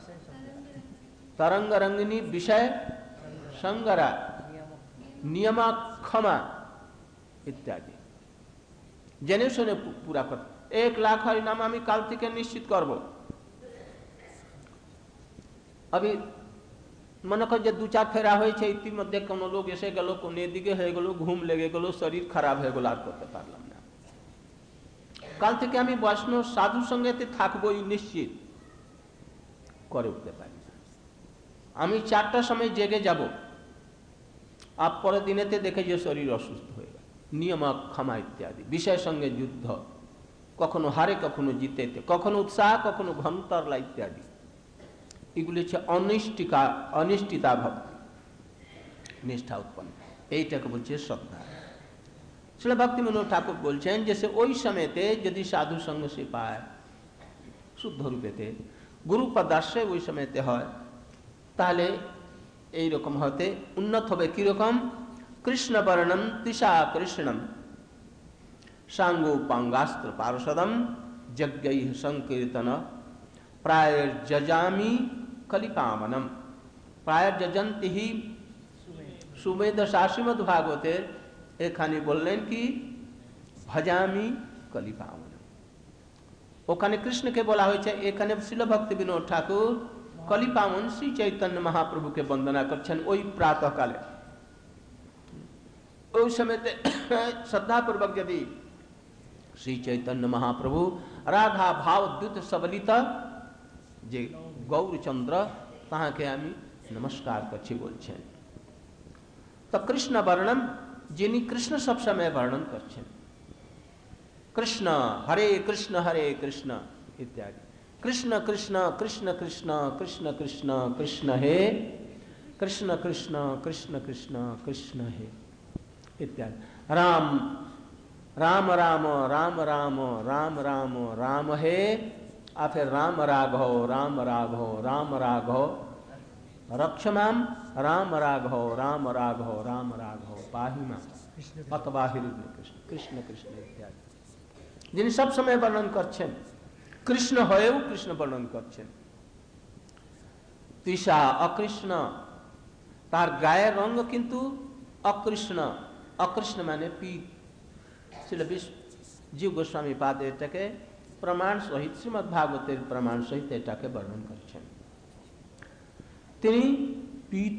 तरंग रंगिनी विषय संगरा, नियमा क्षमा इत्यादि जने सुने पूरा कर। एक लाख हरिनाम आमी काल থেকে निश्चित करब। अभी मन कर जे दू चार फेरा हो इतिमध्ये कोनो लोग एसे गलो कोने दिके হয়ে গেল ঘুম লেগে গেল শরীর খারাপ হয়ে গেল আর করতে পারলাম না কাল থেকে আমি বৈষ্ণব সাধু সঙ্গেতে থাকবই নিশ্চিত করে উঠতে পারি আমি চারটার সময় জেগে যাব আর পরের দিনেতে দেখে যে শরীর অসুস্থ হয়ে গেল নিয়ম ক্ষমা ইত্যাদি বিষয়ের সঙ্গে যুদ্ধ কখনো হারে কখনো জিতেতে কখনো উৎসাহ কখনো ঘন্তরলা ইত্যাদি এগুলি হচ্ছে অনিষ্টিকা অনিষ্ঠিতা ভক্তি নিষ্ঠা উৎপন্ন এইটাকে বলছে শ্রদ্ধা শ্রীল ভক্তিবিনোদ ঠাকুর বলছেন যে সে ওই সময়তে যদি সাধু সঙ্গ সে পায় শুদ্ধ রূপেতে গুরু পদাশ্রয় ওই সময়তে হয় তাহলে এইরকম হতে উন্নত হবে কিরকম কৃষ্ণ বর্ণম তৃষা কৃষ্ণম সাঙ্গোপাঙ্গাস্ত্র পার্ষদম যজ্ঞৈ সংকীর্তন प्राय जजामी कलिकामनम प्राय जजंती ही सुमेध शाश्रीमद भागवते एखाने बोलें कि भजामी कलिकामनम ओखाने कृष्ण के बोला हुई एखाने श्रील भक्तिविनोद ठाकुर कलिकामन श्री चैतन्य महाप्रभु के वंदना करछन ओई प्रातः काले ओई समय श्रद्धा पूर्वक यदि श्री चैतन्य महाप्रभु राधा भाव द्युत सबलित जे गौरचंद्र तहाँ के आमी नमस्कार करछी बोलछेन तो कृष्ण वर्णन जिनी कृष्ण सब समय वर्णन करछेन कृष्ण हरे कृष्ण हरे कृष्ण इत्यादि कृष्ण कृष्ण कृष्ण कृष्ण कृष्ण कृष्ण कृष्ण हे कृष्ण कृष्ण कृष्ण कृष्ण कृष्ण हे इत्यादि राम राम राम राम राम राम राम राम हे आ फिर राम राघव राम राघव राम राघव रक्षमाम राम राघव राम राघव राम राघव पाहिमा अथवा हिरण्य कृष्ण कृष्ण कृष्ण इत्यादि जिन सब समय वर्णन करछेन कृष्ण होएव कृष्ण वर्णन करछेन तृषा अकृष्ण तार गाय रंग किंतु अकृष्ण अकृष्ण माने पीत श्रील जीव गोस्वामी पाद एटाके प्रमाण सहित श्रीमद् भागवतेर प्रमाण सहित एटाके वर्णन करछेन तिनी पीत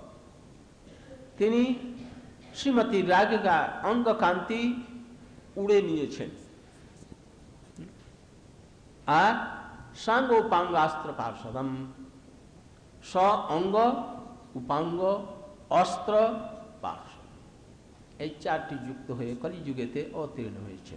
तिनी श्रीमती राधिका अंग कांति उड़े नियेछेन আর সাঙ্গ উপাঙ্গাস্ত্র পার্শ্বদম স অঙ্গ উপাঙ্গ অস্ত্র পার্শ্ব এই চারটি যুক্ত হয়ে কলিযুগেতে অবতীর্ণ হয়েছে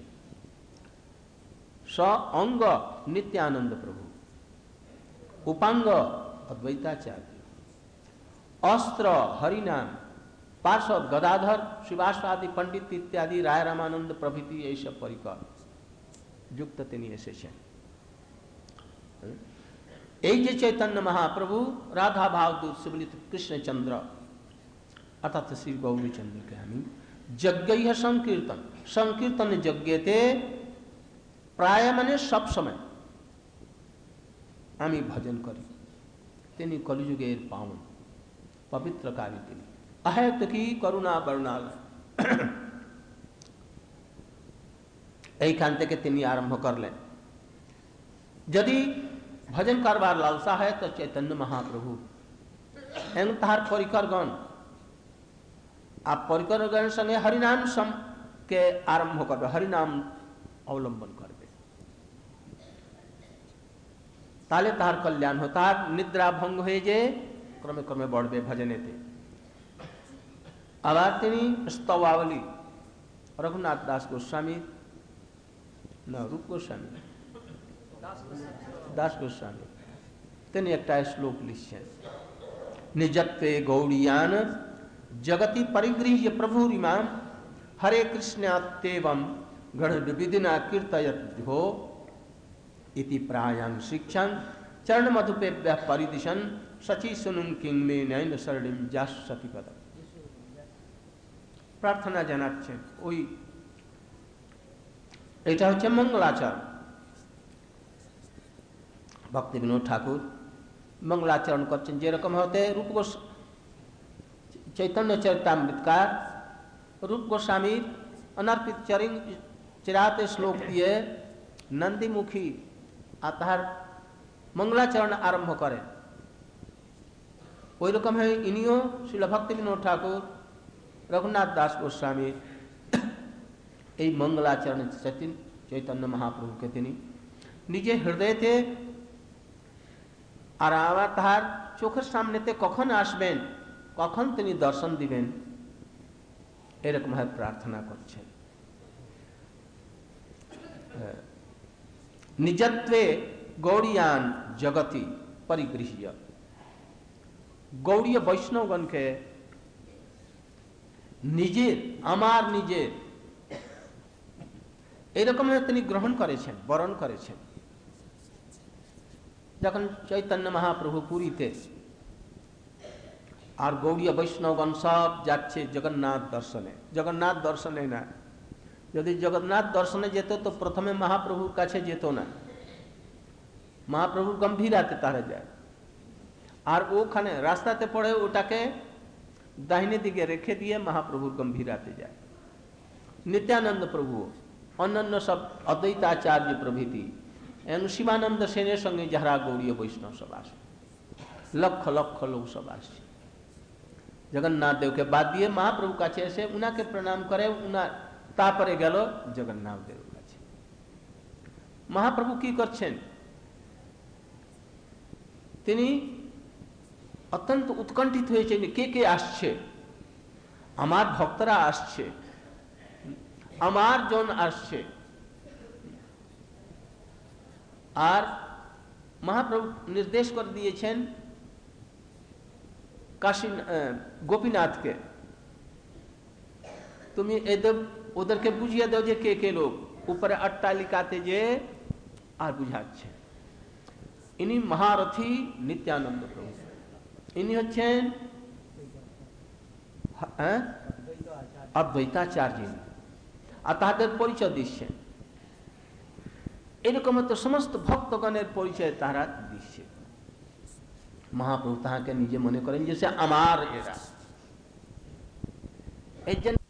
स अंग नित्यानंद प्रभु उपांग अद्वैताचार्य अस्त्र हरिनाम पार्षद गदाधर शिवासादि पंडित इत्यादि राय रामानंद प्रभृति এই সব পরিকর যুক্ত তিনি এসেছেন এই যে চৈতন্য মহাপ্রভু রাধা ভাবদূত সুবলিত কৃষ্ণচন্দ্র অর্থাৎ শ্রী গৌরচন্দ্রকে আমি যজ্ঞ সংকীর্তন সংকীর্তন যজ্ঞেতে प्राय माने सब समय आमी भजन करी तेनी कलिजुगेर पावन पवित्रकारी तिनी अहेत की करुणा बरुणालय এইখান থেকে তিনি आरम्भ करलें यदि भजन करवार लालसा है तो चैतन्य महाप्रभु एवं ताहार परिकरगण आप परिकरगण संगे हरिनाम सम के आरम्भ करबे हरिनाम अवलंबन करबे ताले तार कल्याण हो तार निद्रा भंग हुए जे क्रमे क्रमे बढ़बे भजनेते आबार तिनी स्तवावली रघुनाथ दास गोस्वामी न रूप गोस्वामी दास गोस्वामी तिनी एकटा श्लोक लिखेছেন निजत्वे गौड़ियान जगति परिगृह्य प्रभुरिमां हरे कृष्णात्येवं गण विधिना कीर्तयत हो इति प्रायां शिक्षां चरण मधुपेभ्य परिदिशन सची सुनुं किंग में नयन शरणिम जासति पद प्रार्थना জানাচ্ছেন ওই এটা হচ্ছে মঙ্গলাচরণ ভক্তিবিনোদ ঠাকুর মঙ্গলাচরণ করছেন যেরকম হতে রূপ গোস্বামী चैतन्य चरितामृतकार रूप गोस्वामी अनर्पित चरिंग चिराते श्लोक दिए नंदीमुखी आतार मंगलाचरण आरंभ करें ওই রকম হয় ইনিও শ্রীল ভক্তিবিনোদ ঠাকুর, রঘুনাথ দাস গোস্বামী এই মঙ্গলাচরণ চৈতন্য মহাপ্রভুকে তিনি নিজে হৃদয়তে আর আবার তাহার চোখের সামনেতে কখন আসবেন, কখন তিনি দর্শন দিবেন, এরকম ভাবে প্রার্থনা করছেন। নিজত্বে গৌড়িয়ান জগতি পরিগৃহ্য, গৌড়ীয় বৈষ্ণবগণকে নিজের, আমার নিজের এইরকম তিনি গ্রহণ করেছেন, বরণ করেছেন। যখন চৈতন্য মহাপ্রভু পুরীতে আর গৌড়ীয় বৈষ্ণবগণ সব যাচ্ছে জগন্নাথ দর্শনে, জগন্নাথ দর্শনে না, যদি জগন্নাথ দর্শনে যেত তো প্রথমে মহাপ্রভুর কাছে যেত না, মহাপ্রভুর গম্ভীরাতে তারা যায়, আর ওখানে রাস্তাতে পড়ে ওটাকে দাহিনে দিকে রেখে দিয়ে মহাপ্রভুর গম্ভীরাতে যায়। নিত্যানন্দ প্রভু, অন্যান্য সব অদ্বৈতাচার্য প্রভৃতি এবং শিবানন্দ সেনের সঙ্গে যারা গৌড়ীয় বৈষ্ণব সব আসে, লক্ষ লক্ষ লোক সব আসছে। জগন্নাথ দেবকে বাদ দিয়ে মহাপ্রভুর কাছে এসে উনাকে প্রণাম করে, উনার তারপরে গেল জগন্নাথ দেবের কাছে। মহাপ্রভু কি করছেন, তিনি অত্যন্ত উৎকণ্ঠিত হয়েছেন, কে কে আসছে, আমার ভক্তরা আসছে, আমার জন আসছে। আর মহাপ্রভু নির্দেশ করে দিয়েছেন কাশী গোপীনাথকে, তুমি এদের ওদেরকে বুঝিয়ে দাও যে কে কে লোক, উপরে অট্টালিকাতে যে আর বুঝাচ্ছে। ইনি মহারথী নিত্যানন্দ প্রভু, ইনি হচ্ছেন অদ্বৈতাচার্য, আর তাদের পরিচয় দিচ্ছেন। এরকম তো সমস্ত ভক্তগণের পরিচয় তারা দিচ্ছে। মহাপ্রভু তাহাকে নিজে মনে করেন যে সে আমার এরা, এই জন্য